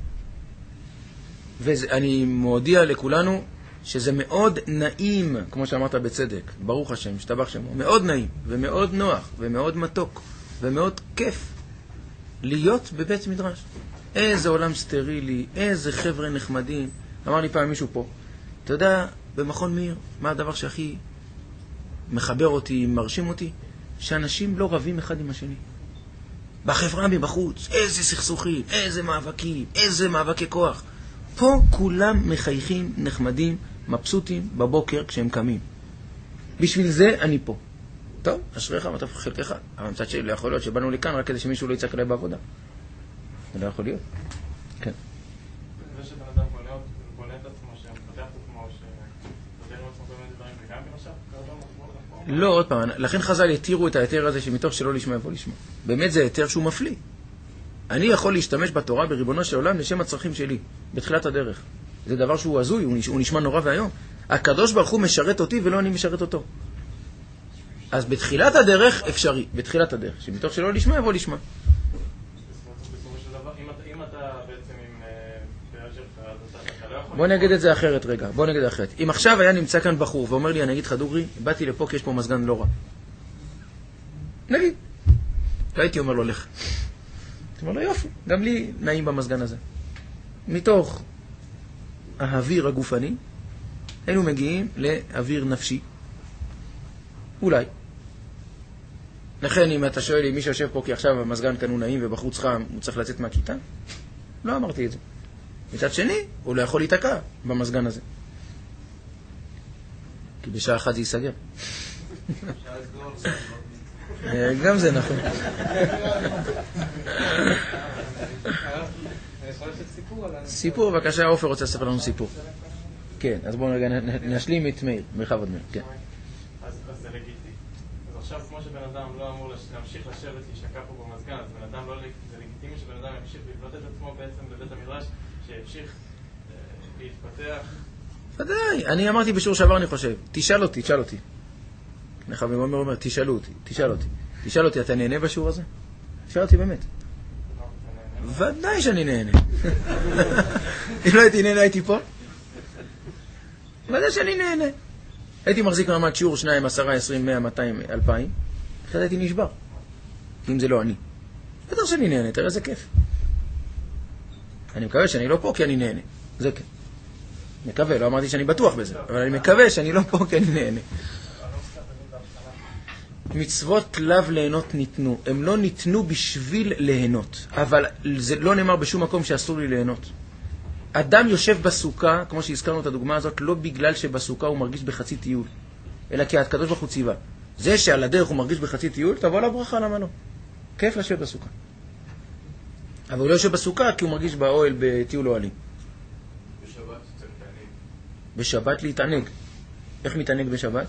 ואני מודיע לכולנו שזה מאוד נעים, כמו שאמרת בצדק, ברוך השם, שתבח שמו, מאוד נעים ומאוד נוח ומאוד מתוק ומאוד כיף להיות בבית מדרש. איזה עולם סטרילי, איזה חבר'ה נחמדים. אמר לי פעם מישהו פה, אתה יודע, במכון מאיר, מה הדבר שהכי מחבר אותי, מרשים אותי? שאנשים לא רבים אחד עם השני. בחברה מבחוץ, איזה סכסוכים, איזה מאבקי כוח. פה כולם מחייכים, נחמדים, מבסוטים בבוקר כשהם קמים. בשביל זה אני פה. טוב, אשריך, מה תפך חלקך. אבל מצד שלי לא יכול להיות שבאנו לכאן רק כדי שמישהו לא יצעק עליי בעבודה. זה לא יכול להיות. כן. זה שבן אדם בונה את עצמו, שמפתח את עצמו, שפותח את עצמו כל מיני דברים, וגם עכשיו, לא, עוד פעם, לכן חז"ל יתירו את היתר הזה שמתוך שלא לשמה יבוא לשמה. באמת זה היתר שהוא מפליא. אני יכול להשתמש בתורה בריבונו של עולם לשם הצרכים שלי, בתחילת הדרך. זה דבר שהוא הזוי, הוא נשמע נורא והיום. הקדוש ברוך הוא משרת אותי ולא אני משרת אותו. אז בתחילת הדרך אפשרי, בתחילת הדרך, שמתוך שלא לשמה יבוא לשמה. אם אתה בעצם עם בעיה שלך, אתה לא יכול... בוא נגיד את זה אחרת רגע, בוא נגיד אחרת. אם עכשיו היה נמצא כאן בחור ואומר לי, אני אגיד לך דוגרי, באתי לפה כי יש פה מזגן לא רע. נגיד. לא הייתי אומר לו לך. אתה אומר לו יופי, גם לי נעים במזגן הזה. מתוך האוויר הגופני, היינו מגיעים לאוויר נפשי. אולי. לכן אם אתה שואל לי, מי שיושב פה כי עכשיו המזגן כאן הוא נעים ובחוץ חם, הוא צריך לצאת מהכיתה? לא אמרתי את זה. מצד שני, הוא לא יכול להתעקע במזגן הזה. כי בשעה אחת זה ייסגר. גם זה נכון. סיפור, בבקשה, עופר רוצה לספר לנו סיפור. כן, אז בואו נשלים את מאיר, מרחב עוד מאיר, כן. אז זה לגיטי. אז עכשיו, כמו שבן אדם לא אמור להמשיך לשבת להישקע פה במזגן, אז בן אדם לא, זה לגיטימי שבן אדם ימשיך לבנות את עצמו בעצם בבית המדרש, שימשיך להתפתח. ודאי, אני אמרתי בשיעור שעבר, אני חושב, תשאל אותי. נחב אומר, תשאל אותי, אתה נהנה בשיעור הזה? תשאל אותי באמת. ודאי שאני נהנה. אם לא הייתי נהנה, הייתי פה? ודאי שאני נהנה. הייתי מחזיק מעמד שיעור 2, 10, 20, 100, 200, 2,000. אחרי הייתי נשבר. אם זה לא אני. בטח שאני נהנה, תראה איזה כיף. אני מקווה שאני לא פה כי אני נהנה. זה כן. מקווה, לא אמרתי שאני בטוח בזה. אבל אני מקווה שאני לא פה כי אני נהנה. מצוות לאו ליהנות ניתנו. הם לא ניתנו בשביל ליהנות. אבל זה לא נאמר בשום מקום שאסור לי ליהנות. אדם יושב בסוכה, כמו שהזכרנו את הדוגמה הזאת, לא בגלל שבסוכה הוא מרגיש בחצי טיול, אלא כי הקדוש ברוך הוא ציווה. זה שעל הדרך הוא מרגיש בחצי טיול, תבוא עליו ברכה, למה לא? כיף לשבת בסוכה. אבל הוא לא יושב בסוכה כי הוא מרגיש באוהל בטיול אוהלים. בשבת להתענג. איך מתענג בשבת?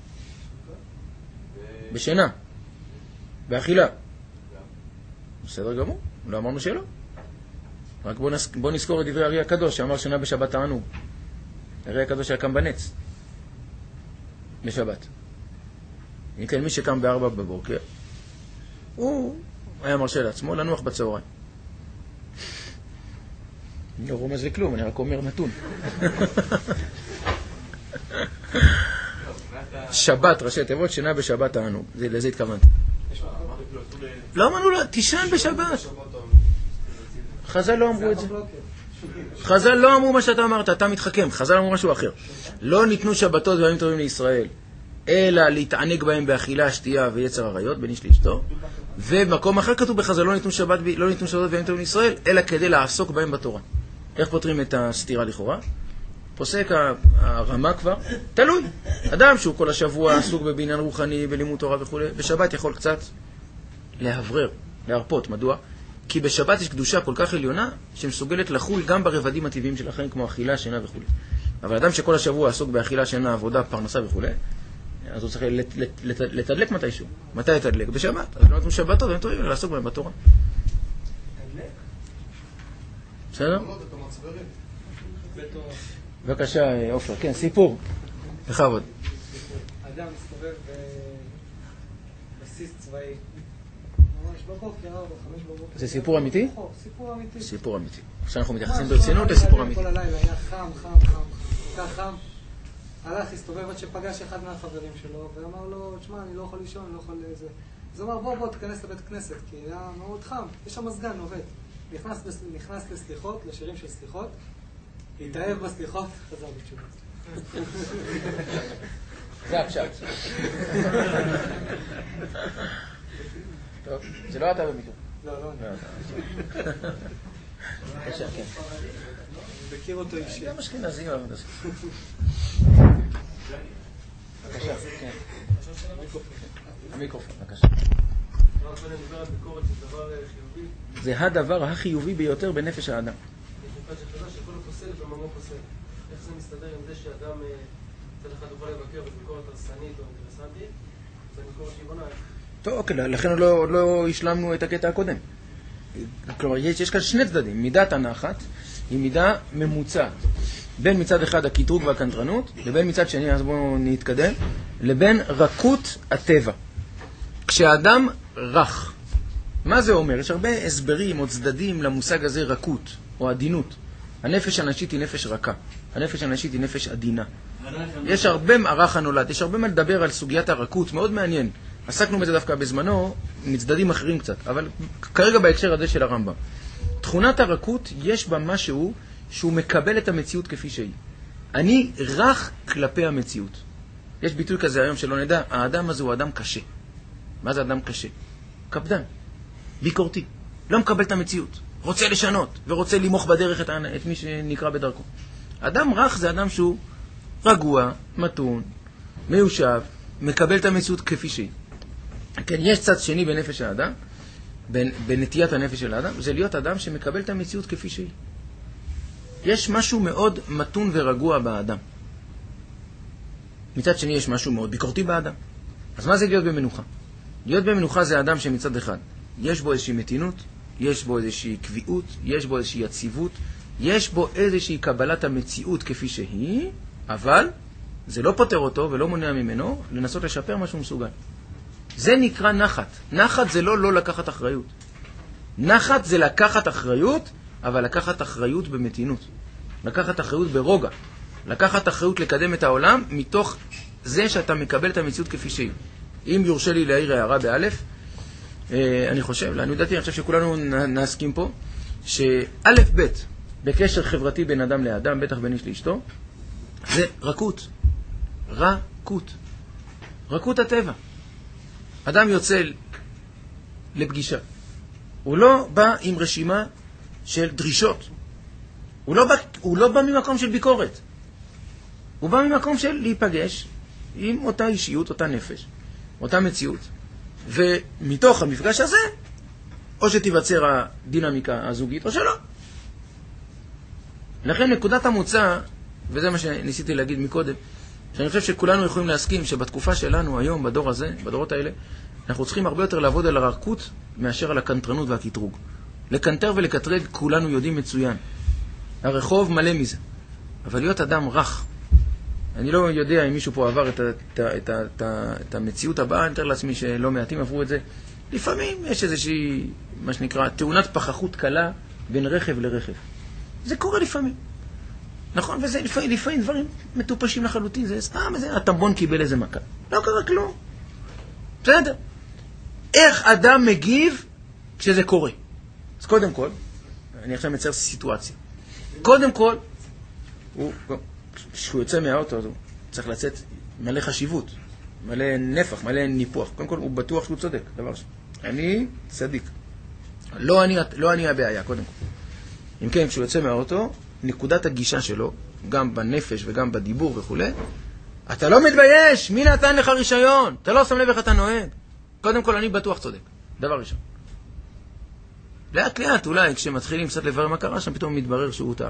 בשינה. באכילה. בסדר גמור, לא אמרנו שלא. רק בוא נזכור את דברי ארי הקדוש שאמר שינה בשבת תענוג. ארי הקדוש היה קם בנץ בשבת. אם כן, מי שקם ב4 בבוקר הוא היה מרשה לעצמו לנוח בצהריים. אני לא רומז לכלום, אני רק אומר נתון. שבת, ראשי תיבות, שינה בשבת תענוג. לזה התכוונתי. לא אמרנו לה, תישן בשבת. חז"ל לא אמרו את זה. חז"ל לא אמרו מה שאתה אמרת, אתה מתחכם. חז"ל אמרו משהו אחר. לא ניתנו שבתות וימים טובים לישראל, אלא להתענג בהם באכילה, שתייה ויצר עריות, בין איש לאשתו. ובמקום אחר כתוב בחז"ל לא ניתנו שבתות וימים טובים לישראל, אלא כדי לעסוק בהם בתורה. איך פותרים את הסתירה לכאורה? פוסק הרמה כבר, תלוי. אדם שהוא כל השבוע עסוק בבניין רוחני, בלימוד תורה וכו', בשבת יכול קצת להברר, להרפות. מדוע? כי בשבת יש קדושה כל כך עליונה, שמסוגלת לחול גם ברבדים הטבעיים של החיים, כמו אכילה, שינה וכו'. אבל אדם שכל השבוע עסוק באכילה, שינה, עבודה, פרנסה וכו', אז הוא צריך לתדלק מתישהו. מתי יתדלק? בשבת. אז לא נתנו שבתות, והם טובים לעסוק בהם בתורה. בסדר? בבקשה, עופר. כן, סיפור. בכבוד. אדם מסתובב בבסיס צבאי. ממש בבוקר, 4, 5 בבוקר. זה סיפור אמיתי? סיפור אמיתי. סיפור אמיתי. עכשיו אנחנו מתייחסים ברצינות לסיפור אמיתי. כל הלילה היה חם, כל כך חם. הלך, הסתובב עד שפגש אחד מהחברים שלו, ואמר לו, תשמע, אני לא יכול לישון, אני לא יכול לזה. אז הוא אמר, בוא, תכנס לבית כנסת, כי היה מאוד חם, יש שם מזגן, עובד. נכנס לסליחות, לשירים של סליחות, התאהב בסליחות, חזר בתשובה. זה הפשט. טוב, זה לא אתה במקרה. לא. בבקשה, כן. אני מכיר אותו אישי. גם אשכנזים, אבל נדע. בבקשה, כן. המיקרופון, בבקשה. זה הדבר החיובי ביותר בנפש האדם. שכל הפוסל בממו פוסל. איך זה מסתדר עם זה שאדם צד אחד יכול לבקר בביקורת הרסנית או אינטרסנטית, זה ביקורת שהיא בונה. טוב, אוקיי, לכן לא השלמנו את הקטע הקודם. כלומר, יש כאן שני צדדים. מידת הנחת היא מידה ממוצעת. בין מצד אחד הקטרוג והקנטרנות, לבין מצד שני, אז בואו נתקדם, לבין רכות הטבע. כשהאדם רך, מה זה אומר? יש הרבה הסברים או צדדים למושג הזה רכות או עדינות. הנפש הנשית היא נפש רכה. הנפש הנשית היא נפש עדינה. יש הרבה ערך הנולד, יש הרבה מה לדבר על סוגיית הרכות, מאוד מעניין. עסקנו בזה דווקא בזמנו, מצדדים אחרים קצת, אבל כרגע בהקשר הזה של הרמב"ם. תכונת הרכות יש בה משהו שהוא מקבל את המציאות כפי שהיא. אני רך כלפי המציאות. יש ביטוי כזה היום שלא נדע, האדם הזה הוא אדם קשה. מה זה אדם קשה? קפדן, ביקורתי, לא מקבל את המציאות, רוצה לשנות ורוצה למוך בדרך את מי שנקרא בדרכו. אדם רך זה אדם שהוא רגוע, מתון, מיושב, מקבל את המציאות כפי שהיא. כן, יש צד שני בנפש האדם, בנטיית הנפש של האדם, זה להיות אדם שמקבל את המציאות כפי שהיא. יש משהו מאוד מתון ורגוע באדם. מצד שני יש משהו מאוד ביקורתי באדם. אז מה זה להיות במנוחה? להיות במנוחה זה אדם שמצד אחד יש בו איזושהי מתינות, יש בו איזושהי קביעות, יש בו איזושהי יציבות, יש בו איזושהי קבלת המציאות כפי שהיא, אבל זה לא פותר אותו ולא מונע ממנו לנסות לשפר משהו מסוגל. זה נקרא נחת. נחת זה לא לקחת אחריות. נחת זה לקחת אחריות, אבל לקחת אחריות במתינות. לקחת אחריות ברוגע. לקחת אחריות לקדם את העולם מתוך זה שאתה מקבל את המציאות כפי שהיא. אם יורשה לי להעיר הערה באלף, אני חושב שכולנו נסכים פה, שאלף בית בקשר חברתי בין אדם לאדם, בטח בין איש לאשתו, זה רכות. רכות. רכות הטבע. אדם יוצא לפגישה. הוא לא בא עם רשימה של דרישות. הוא לא בא ממקום של ביקורת. הוא בא ממקום של להיפגש עם אותה אישיות, אותה נפש, אותה מציאות. ומתוך המפגש הזה, או שתיווצר הדינמיקה הזוגית, או שלא. לכן נקודת המוצא, וזה מה שניסיתי להגיד מקודם, שאני חושב שכולנו יכולים להסכים שבתקופה שלנו היום, בדור הזה, בדורות האלה, אנחנו צריכים הרבה יותר לעבוד על הרכות מאשר על הקנטרנות והקטרוג. לקנטר ולקטרג כולנו יודעים מצוין. הרחוב מלא מזה. אבל להיות אדם רך. אני לא יודע אם מישהו פה עבר את המציאות הבאה, אני מתאר לעצמי שלא מעטים עברו את זה. לפעמים יש איזושהי, מה שנקרא, תאונת פחחות קלה בין רכב לרכב. זה קורה לפעמים. נכון? וזה לפעמים דברים מטופשים לחלוטין. זה הטמבון קיבל איזה מכה. לא קרה כלום. בסדר. איך אדם מגיב כשזה קורה? אז קודם כל, אני עכשיו מצייר סיטואציה. קודם כל, כשהוא יוצא מהאוטו, הוא צריך לצאת מלא חשיבות, מלא נפח, מלא ניפוח. קודם כל, הוא בטוח שהוא צודק, דבר ש... אני צדיק. לא אני הבעיה, קודם כל. אם כן, כשהוא יוצא מהאוטו, נקודת הגישה שלו, גם בנפש וגם בדיבור וכו', אתה לא מתבייש, מי נתן לך רישיון? אתה לא שם לב איך אתה נוהג. קודם כל, אני בטוח צודק. דבר ראשון. לאט לאט, אולי, כשמתחילים קצת לברר מה קרה, שם פתאום מתברר שהוא טעה.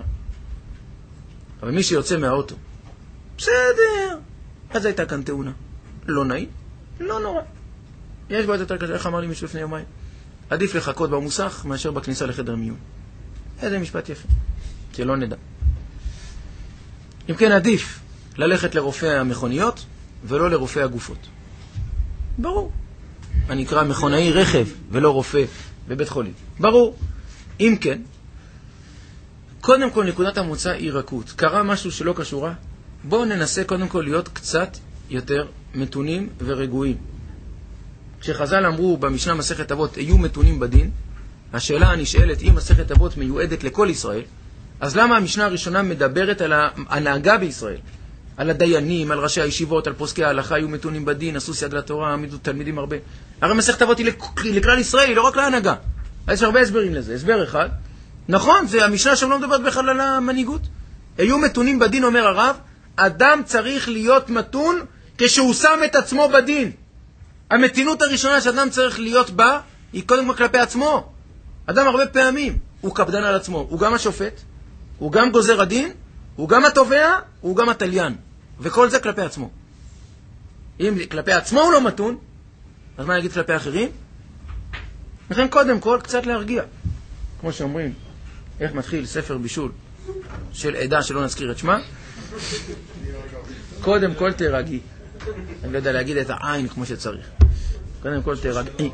אבל מי שיוצא מהאוטו, בסדר, אז הייתה כאן תאונה. לא נעים, לא נורא. יש בעיות יותר קשה, איך אמר לי מישהו לפני יומיים? עדיף לחכות במוסך מאשר בכניסה לחדר מיון. איזה משפט יפה, שלא נדע. אם כן, עדיף ללכת לרופא המכוניות ולא לרופא הגופות. ברור. אני אקרא מכונאי רכב ולא רופא בבית חולים. ברור. אם כן, קודם כל נקודת המוצא היא רכות. קרה משהו שלא קשורה? בואו ננסה קודם כל להיות קצת יותר מתונים ורגועים. כשחז"ל אמרו במשנה מסכת אבות, היו מתונים בדין, השאלה הנשאלת, אם מסכת אבות מיועדת לכל ישראל, אז למה המשנה הראשונה מדברת על ההנהגה בישראל? על הדיינים, על ראשי הישיבות, על פוסקי ההלכה, היו מתונים בדין, עשו סייג לתורה, העמידו תלמידים הרבה. הרי מסכת אבות היא לכלל ישראל, היא לא רק להנהגה. יש הרבה הסברים לזה. הסבר אחד, נכון, זה המשנה שם לא מדברת בכלל על המנהיגות. היו מתונים בדין, אומר הרב, אדם צריך להיות מתון כשהוא שם את עצמו בדין. המתינות הראשונה שאדם צריך להיות בה, היא קודם כל כלפי עצמו. אדם הרבה פעמים הוא קפדן על עצמו, הוא גם השופט, הוא גם גוזר הדין, הוא גם התובע, הוא גם התליין. וכל זה כלפי עצמו. אם כלפי עצמו הוא לא מתון, אז מה נגיד כלפי אחרים? לכן קודם כל קצת להרגיע. כמו שאומרים, איך מתחיל ספר בישול של עדה שלא נזכיר את שמה? קודם כל תרגי. אני לא יודע להגיד את העין כמו שצריך. קודם כל תרגי.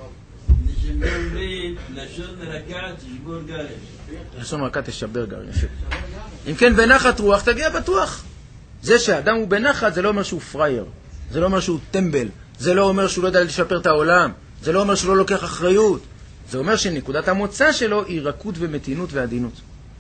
לשון רכה תשבר גר, יפה. אם כן, בנחת רוח תגיע בטוח. זה שהאדם הוא בנחת, זה לא אומר שהוא פרייר. זה לא אומר שהוא טמבל. זה לא אומר שהוא לא יודע לשפר את העולם. זה לא אומר שהוא לא לוקח אחריות. זה אומר שנקודת המוצא שלו היא רכות ומתינות ועדינות.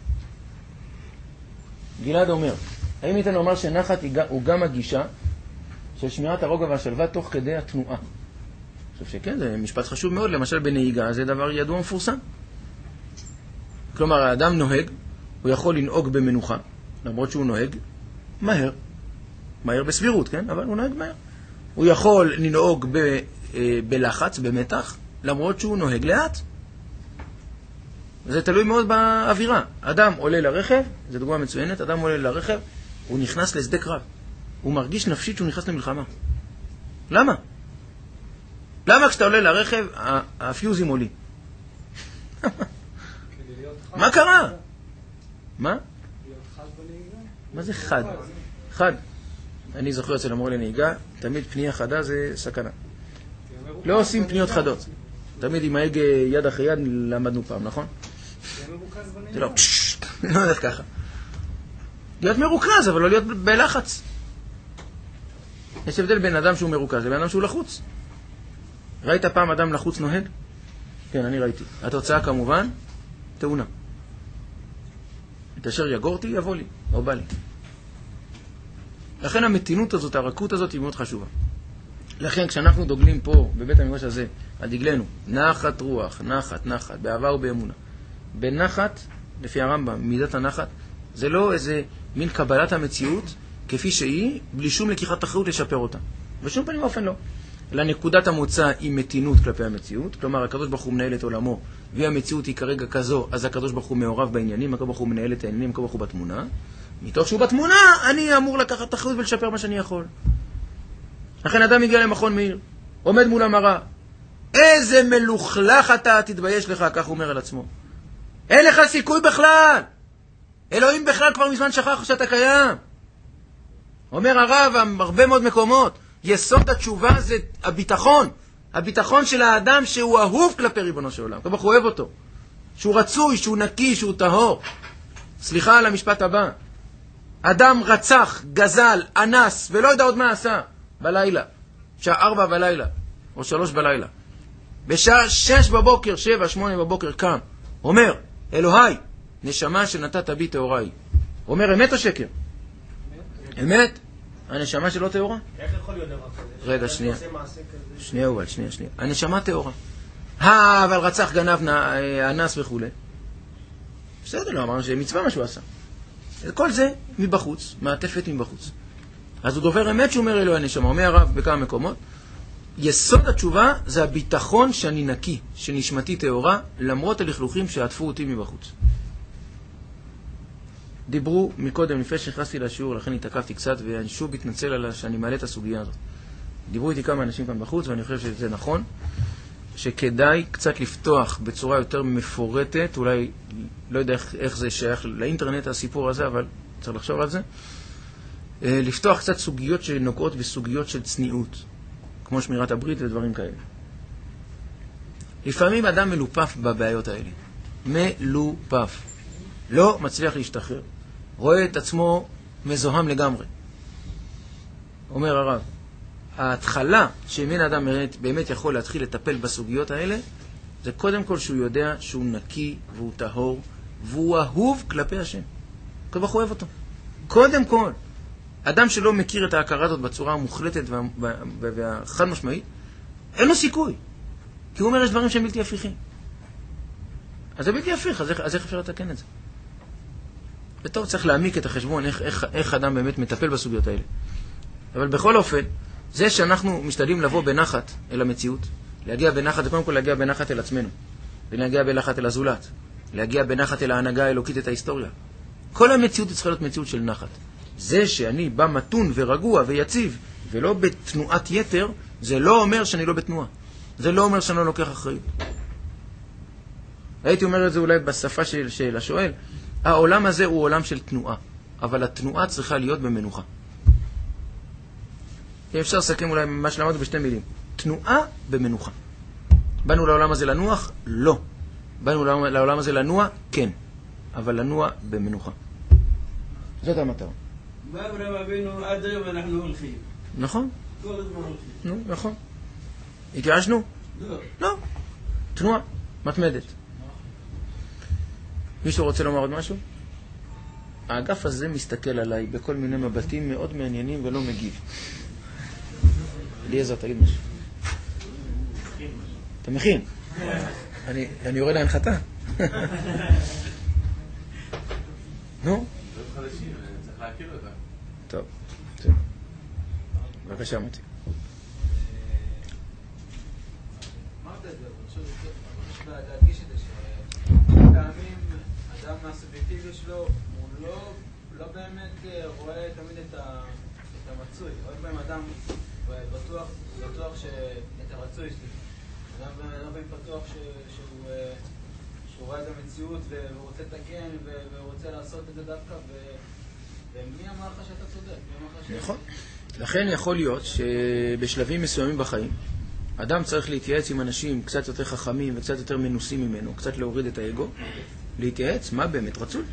גלעד אומר, האם ניתן לומר שנחת הוא גם הגישה של שמירת הרוגע והשלווה תוך כדי התנועה? אני חושב שכן, זה משפט חשוב מאוד. למשל בנהיגה זה דבר ידוע מפורסם. כלומר, האדם נוהג, הוא יכול לנהוג במנוחה, למרות שהוא נוהג מהר. מהר בסבירות, כן? אבל הוא נוהג מהר. הוא יכול לנהוג בלחץ, במתח, למרות שהוא נוהג לאט. זה תלוי מאוד באווירה. אדם עולה לרכב, זו דוגמה מצוינת, אדם עולה לרכב, הוא נכנס לשדה קרב. הוא מרגיש נפשית שהוא נכנס למלחמה. למה? למה כשאתה עולה לרכב, הפיוזים עולים? מה קרה? מה? מה זה חד? חד. אני זוכר אצל המורה לנהיגה, תמיד פנייה חדה זה סכנה. לא עושים פניות חדות. תמיד עם ההגה יד אחרי יד למדנו פעם, נכון? זה לא, לא יודעת ככה. להיות מרוכז, אבל לא להיות בלחץ. יש הבדל בין אדם שהוא מרוכז לבין אדם שהוא לחוץ. ראית פעם אדם לחוץ נוהג? כן, אני ראיתי. התוצאה כמובן, תאונה. את אשר יגורתי, יבוא לי, או בא לי. לכן המתינות הזאת, הרכות הזאת היא מאוד חשובה. לכן כשאנחנו דוגלים פה בבית המדרש הזה, על דגלנו, נחת רוח, נחת, נחת, באהבה ובאמונה. בנחת, לפי הרמב"ם, מידת הנחת, זה לא איזה מין קבלת המציאות כפי שהיא, בלי שום לקיחת אחריות לשפר אותה. בשום פנים ואופן לא. לנקודת המוצא היא מתינות כלפי המציאות, כלומר הקדוש ברוך הוא מנהל את עולמו, והמציאות היא כרגע כזו, אז הקדוש ברוך הוא מעורב בעניינים, הקדוש ברוך הוא מנהל את העניינים, הקדוש ברוך הוא בתמונה. מתוך שהוא בתמונה, אני אמור לקחת אחריות ולשפר מה שאני יכול. לכן אדם הגיע למכון מאיר, עומד מול המראה, איזה מלוכלך אתה, תתבייש לך, כך הוא אומר על עצמו. אין לך סיכוי בכלל. אלוהים בכלל כבר מזמן שכח שאתה קיים. אומר הרב, הרבה מאוד מקומות, יסוד התשובה זה הביטחון. הביטחון של האדם שהוא אהוב כלפי ריבונו של עולם. כלומר, הוא אוהב אותו. שהוא רצוי, שהוא נקי, שהוא טהור. סליחה על המשפט הבא. אדם רצח, גזל, אנס, ולא יודע עוד מה עשה. בלילה. שעה 4 בלילה. או 3 בלילה. בשעה 6 בבוקר, 7, 8 בבוקר קם. אומר, אלוהי, נשמה שנתת בי תאוריי. הוא אומר אמת או שקר? אמת. הנשמה שלו טהורה. איך יכול להיות דבר כזה? רגע, שנייה. עושה מעשה כזה? שנייה, אבל שנייה. הנשמה טהורה. אבל רצח, גנב, אנס וכו'. בסדר, לא אמרנו שזה מצווה מה שהוא עשה. כל זה מבחוץ, מעטפת מבחוץ. אז הוא דובר אמת שהוא אומר אלוהי הנשמה. אומר הרב בכמה מקומות, יסוד התשובה זה הביטחון שאני נקי, שנשמתי טהורה, למרות הלכלוכים שעטפו אותי מבחוץ. דיברו מקודם, לפני שנכנסתי לשיעור, לכן התעכבתי קצת, ואני שוב מתנצל על שאני מעלה את הסוגיה הזאת. דיברו איתי כמה אנשים כאן בחוץ, ואני חושב שזה נכון, שכדאי קצת לפתוח בצורה יותר מפורטת, אולי לא יודע איך זה שייך לאינטרנט הסיפור הזה, אבל צריך לחשוב על זה. לפתוח קצת סוגיות שנוגעות בסוגיות של צניעות, כמו שמירת הברית ודברים כאלה. לפעמים אדם מלופף בבעיות האלה. מלופף. לא מצליח להשתחרר. רואה את עצמו מזוהם לגמרי. אומר הרב, ההתחלה שמין אדם באמת יכול להתחיל לטפל בסוגיות האלה, זה קודם כל שהוא יודע שהוא נקי והוא טהור, והוא אהוב כלפי השם. כל כך אוהב אותו. קודם כל, אדם שלא מכיר את ההכרה הזאת בצורה המוחלטת והחד משמעית, אין לו סיכוי. כי הוא אומר, יש דברים שהם בלתי הפיכים. אז זה בלתי הפיך, אז איך אפשר לתקן את זה? וטוב, צריך להעמיק את החשבון, איך אדם באמת מטפל בסוגיות האלה. אבל בכל אופן, זה שאנחנו משתדלים לבוא בנחת אל המציאות, להגיע בנחת, זה קודם כל להגיע בנחת אל עצמנו, ולהגיע בנחת אל הזולת, להגיע בנחת אל ההנהגה האלוקית את ההיסטוריה. כל המציאות צריכה להיות מציאות של נחת. זה שאני בא מתון ורגוע ויציב, ולא בתנועת יתר, זה לא אומר שאני לא בתנועה. זה לא אומר שאני לא לוקח אחריות. הייתי אומר את זה אולי בשפה של השואל, העולם הזה הוא עולם של תנועה, אבל התנועה צריכה להיות במנוחה. אפשר לסכם אולי מה שלמדנו בשתי מילים. תנועה במנוחה. באנו לעולם הזה לנוח? לא. באנו לעולם הזה לנוע? כן. אבל לנוע במנוחה. זאת המטרה. באברהם אבינו עד היום אנחנו הולכים. נכון. כל הזמן הולכים. נו, נכון. התייאשנו? לא. לא. תנועה, מתמדת. מישהו רוצה לומר עוד משהו? האגף הזה מסתכל עליי בכל מיני מבטים מאוד מעניינים ולא מגיב. אליעזר, תגיד משהו. אתה מכין? אני יורד להנחתה. נו? צריך להכיר אותה. טוב. בבקשה, מוטי. אמרת את זה, אבל אני חושב להדגיש את זה, שפעמים אדם מהסובייקטיביות שלו, הוא לא באמת רואה תמיד את המצוי. עוד פעם אדם בטוח את הרצוי שלי. אדם לא באמת בטוח שהוא רואה את המציאות והוא רוצה לתקן והוא רוצה לעשות את זה דווקא, ומי אמר לך שאתה צודק? נכון. לכן יכול להיות שבשלבים מסוימים בחיים אדם צריך להתייעץ עם אנשים קצת יותר חכמים וקצת יותר מנוסים ממנו, קצת להוריד את האגו, להתייעץ מה באמת רצוי.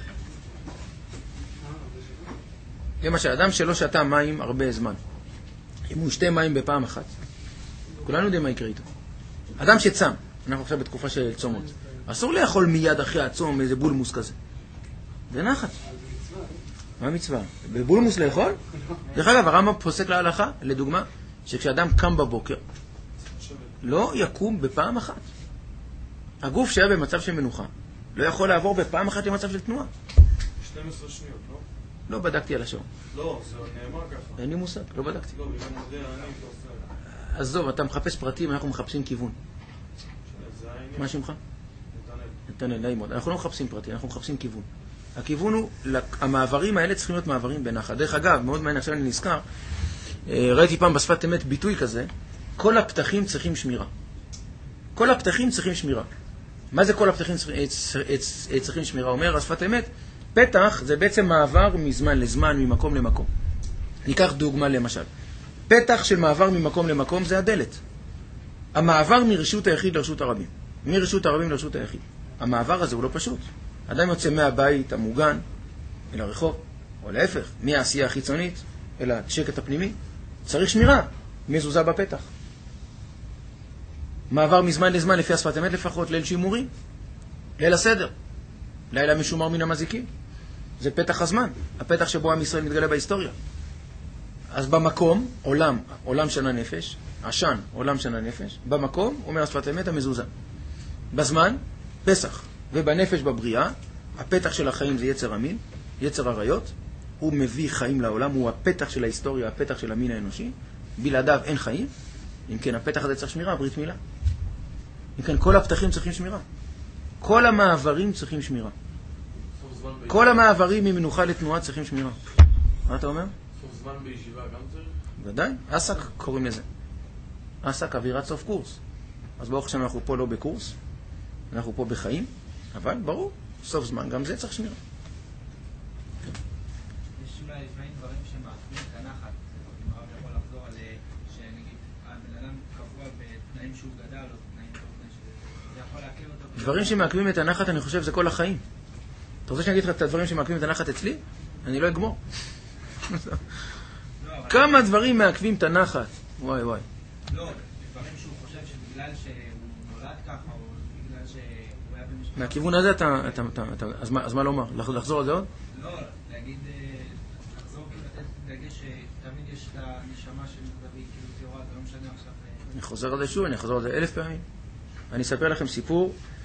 למשל, אדם שלא שתה מים הרבה זמן, אם הוא שתה מים בפעם אחת, כולנו יודעים מה יקרה איתו. אדם שצם, אנחנו עכשיו בתקופה של צומות, אסור לאכול מיד אחרי הצום איזה בולמוס כזה. זה נחת. מה המצווה? בבולמוס לאכול? דרך אגב, הרמב"ם פוסק להלכה, לדוגמה, שכשאדם קם בבוקר, לא יקום בפעם אחת. הגוף שהיה במצב של מנוחה, לא יכול לעבור בפעם אחת למצב של תנועה. 12 שניות, לא? לא בדקתי על השעון. לא, זה נאמר ככה. אין לי מושג, לא בדקתי. לא, בגלל מודה, אני לא עושה. עזוב, אתה מחפש פרטים, אנחנו מחפשים כיוון. זה העניין. מה שמך? נתנאל. נתנאל, נעים מאוד. אנחנו לא מחפשים פרטים, אנחנו מחפשים כיוון. הכיוון הוא, המעברים האלה צריכים להיות מעברים בנחת. דרך אגב, מאוד מעניין, עכשיו אני נזכר, ראיתי פעם בשפת אמת ביטוי כזה, כל הפתחים צריכים שמירה. כל הפתחים צריכים שמירה. מה זה כל הפתחים צריכים שמירה? אומר השפת אמת, פתח זה בעצם מעבר מזמן לזמן, ממקום למקום. ניקח דוגמה למשל. פתח של מעבר ממקום למקום זה הדלת. המעבר מרשות היחיד לרשות הרבים. מרשות הרבים לרשות היחיד. המעבר הזה הוא לא פשוט. אדם יוצא מהבית המוגן אל הרחוב, או להפך, מהעשייה החיצונית אל השקט הפנימי. צריך שמירה, מזוזה בפתח. מעבר מזמן לזמן, לפי השפת אמת לפחות, ליל שימורים, ליל הסדר, לילה משומר מן המזיקים. זה פתח הזמן, הפתח שבו עם ישראל מתגלה בהיסטוריה. אז במקום, עולם שנה נפש, עשן, עולם שנה נפש, במקום, אומר השפת אמת, המזוזה. בזמן, פסח, ובנפש בבריאה, הפתח של החיים זה יצר המין, יצר הריות, הוא מביא חיים לעולם, הוא הפתח של ההיסטוריה, הפתח של המין האנושי, בלעדיו אין חיים, אם כן הפתח הזה צריך שמירה, ברית מילה. אם כן כל הפתחים צריכים שמירה, כל המעברים צריכים שמירה. כל המעברים ממנוחה לתנועה צריכים שמירה. מה אתה אומר? סוף זמן בישיבה גם צריך? ודאי, עסק קוראים לזה. עסק, אווירת סוף קורס. אז ברוך השם אנחנו פה לא בקורס, אנחנו פה בחיים, אבל ברור, סוף זמן, גם זה צריך שמירה. יש אולי לפעמים דברים שמעכבים את הנחת, אם הרב יכול לחזור על שנגיד, הבן אדם קבוע בתנאים שהוא גדל או בתנאים שזה יכול להקל אותו. דברים שמעכבים את הנחת, אני חושב, זה כל החיים. אתה רוצה שאני אגיד לך את הדברים שמעכבים את הנחת אצלי? אני לא אגמור. כמה דברים מעכבים את הנחת? וואי וואי. לא, דברים שהוא חושב שבגלל שהוא נולד ככה, או בגלל שהוא היה במשפחה... מהכיוון הזה אז מה לומר? לחזור על זה עוד? לא, להגיד, לחזור כאילו לתת דגש שתמיד יש את הנשמה של דוד, כאילו תיאורה, זה לא משנה עכשיו... אני חוזר על זה שוב, אני אחזור על זה 1000 פעמים. אני אספר לכם סיפור